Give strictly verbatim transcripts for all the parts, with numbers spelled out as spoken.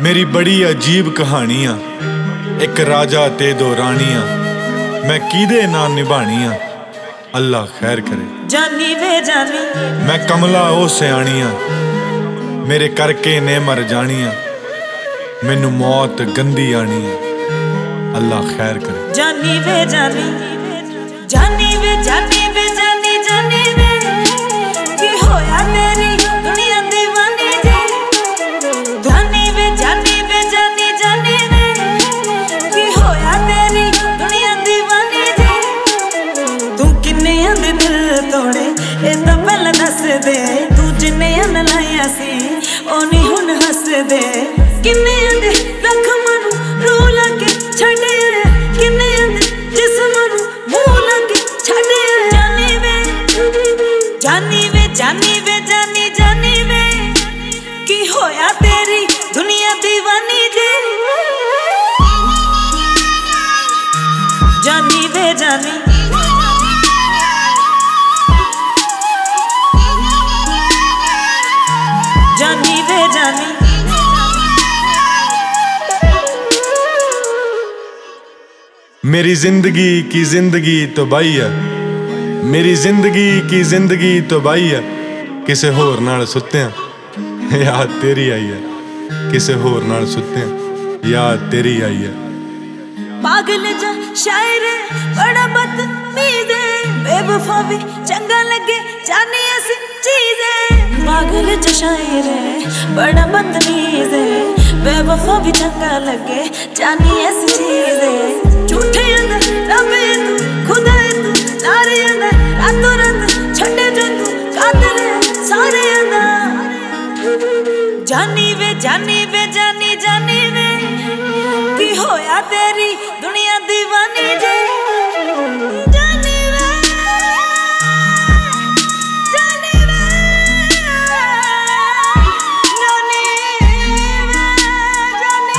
मेरी बड़ी अजीब कहानियां, एक राजा ते दो रानियां, मैं किदे नाल निभानियां, अल्लाह खैर करे। जानी वे जानी मैं कमला ओ सियाणियां, मेरे करके ने मर जानियां, मैनू मौत गंदी आनी है, अल्लाह खैर करे। जानी वे जानी जानी वे जानी वे जानी जानी वे की होया तेरी दुनिया दीवानी जे। जानी वे जानी वे जानी जानी वे की होया तेरी दुनिया दीवानी जे। तू किन्ने दे दिल तोड़े ए तां पहला दस दे, तू जिन्ने न लाया सी ओ नी हुण हस दे। किन्ने दे जख्मां नू रू लगे छड़े, किन्ने दे जिस्मां नू मुंह लगे छड़े। जानी वे जानी वे जानी वे जानी जानी वे की होया तेरी दुनिया दीवानी जे। जानी वे जानी जानी वे जानी मेरी जिंदगी की जिंदगी तो बाई है, मेरी जिंदगी की जिंदगी तो बाई है, किसे होर नाल सुत्तियां याद तेरी आई है, किसे होर नाल सुत्तियां याद तेरी आई है। पागल जा शायर बड़ा बदतमीज है, बेवफा भी चंगा लगे जानी ऐसी चीज है। पागल जा शायर बड़ा बदतमीज है, बेवफा भी चंगा लगे जानी ऐसी चीज है। झूठे अंदर रबे तू खुदा है, तू नारे अंदर रातों रात छड़े जो तू कादर है सारे अंदर। जानी वे जानी वे जानी जानी वे की होया तेरी दुनिया दीवानी जे। जानी वे जानी वे जानी वे जानी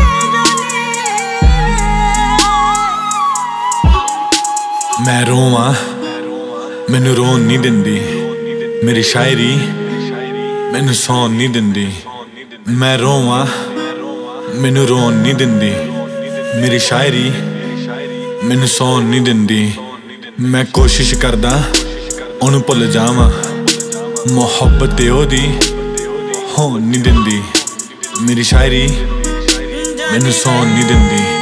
जानी। मैं रोवां मैनू रोन नहीं दिंदी, मेरी शायरी मैनू सौन नहीं दिंदी। मैं रोवां मैनू रोन नहीं दिंदी, मेरी शायरी मैनू सौन नहीं दिंदी। मैं कोशिश करदा ओनू भुल जावां, मुहब्बत ओदी होन नहीं दिंदी, मेरी शायरी मैनू सौन नहीं दिंदी।